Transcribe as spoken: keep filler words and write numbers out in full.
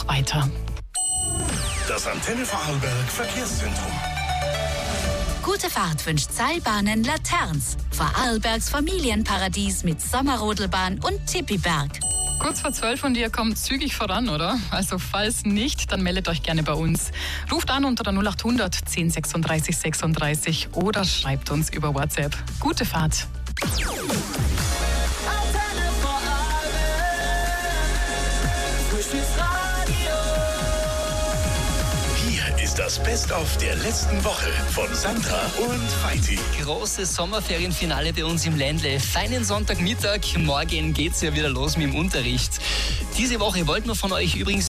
noch weiter. Das Antenne Vorarlberg Verkehrszentrum. Gute Fahrt wünscht Seilbahnen Laterns. Vorarlbergs Familienparadies mit Sommerrodelbahn und Tippiberg. Kurz vor zwölf und ihr kommt zügig voran, oder? Also falls nicht, dann meldet euch gerne bei uns. Ruft an unter der null acht hundert zehn sechsunddreißig sechsunddreißig oder schreibt uns über WhatsApp. Gute Fahrt. Hier ist das Best-of der letzten Woche von Sandra und Feiti. Großes Sommerferienfinale bei uns im Ländle. Feinen Sonntagmittag. Morgen geht's ja wieder los mit dem Unterricht. Diese Woche wollten wir von euch übrigens